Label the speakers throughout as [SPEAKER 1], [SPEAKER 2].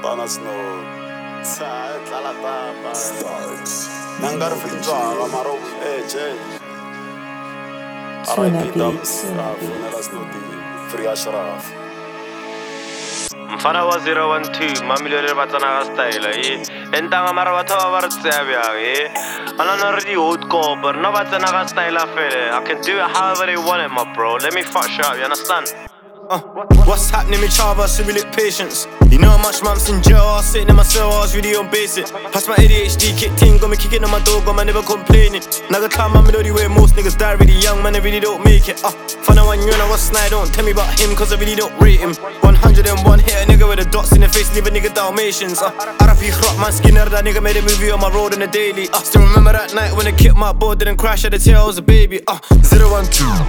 [SPEAKER 1] Tana snow. Starts. Nangar fitwa amaro Jay. R.I.P. Dubs. Funela Snoti. Free Ashraf.
[SPEAKER 2] Mfana wa 012 mamilele batsana ga style entanga mara batho ba re tsebya anana re di hot copper no batsana ga style fele. I can do it however they want it, my bro. Let me fuck up, you understand? What's happening with Chava? Civilic patience. You know how much months in jail, I was sitting in my cell, I was really on basic. Past my ADHD kicked in, got me kicking on my door, got my never complaining. Naga climb my melody where most niggas die really young, man, they really don't make it. Find one you and I was snide, don't tell me about him, cause I really don't rate him. 101 hit a nigga with the dots in the face, leave a nigga Dalmatians. R.I.P. Chrop, man, Skinner, that nigga made a movie on my road in the daily. Still remember that night when I kicked my board, didn't crash at the tail, I was a baby. 012.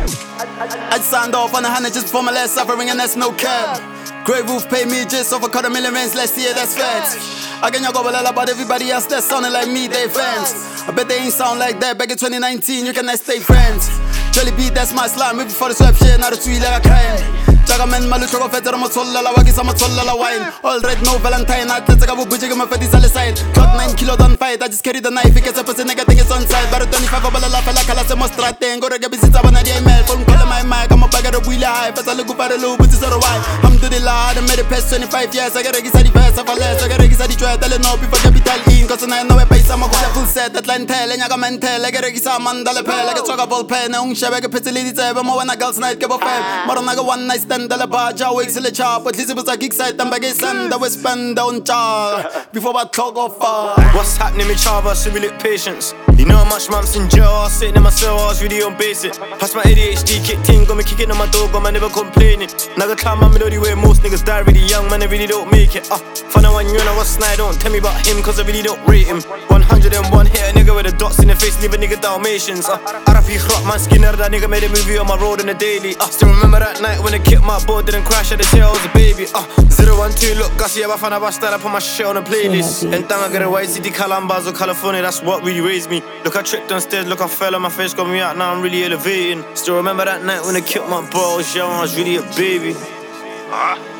[SPEAKER 3] I just signed off on 100 just for my last suffering, and that's no cap. Grey Wolf pay me just off a quarter million rents last year, that's facts. Again, you go about everybody else that's sounding like me, they fans. I bet they ain't sound like that back in 2019, you cannot stay friends. Jelly beat, that's my slime, maybe for the swap shit, not a tweet like a crime. Jagaman malucho go fetera motolla la wagi sama tolla la wine. All red no Valentine, I let's go buji go my fetish on the side. Got 9 kilo don't fight, I just carry the knife, it gets up as a nigga think it's on side. But 25 bala la fella kala se mostrate, go to get busy tabana the email. Phone call my mic, I'm a bag of wheel high, but I look up at the loop, which is a why. Alhamdulillah, I made it past 25 years, I gotta get the first of a less, I gotta get the try, tell no before capital in, cause I know a pace, I'm a full set, that line tell, and I got mental, I gotta get some mandala pay, like a chocolate ball pen, and shabak a petty lady, but more when a girl's night, give a fam. More than I got one night stand, the bar, weeks in the chop, but this was a gig site and baggy sand that was spent down char before I talk off.
[SPEAKER 2] What's happening with Chava? Civilic patience. You know how much months in jail, I was sitting in my cell, I was really on basic. Past my ADHD kicked in, got me kicking on my door, got my never complaining. Naga climb my melody where most niggas die really young, man, they really don't make it. Find one you and I was snide, don't tell me about him, cause I really don't rate him. 101 hit a nigga with the dots in the face, leave a nigga Dalmatians. R.I.P. Chrop, man, Skinner, that nigga made a movie on my road in the daily. Still remember that night when I kicked my board, didn't crash at the tail, I was a baby. 012, look, Gussie, I found a bastard, I put my shit on a playlist. And then I get a white city, Calambas or California, that's what really raised me. Look, I tripped on stairs, look, I fell on my face, got me out, now I'm really elevating. Still remember that night when I killed my bro, I was young, I was really a baby.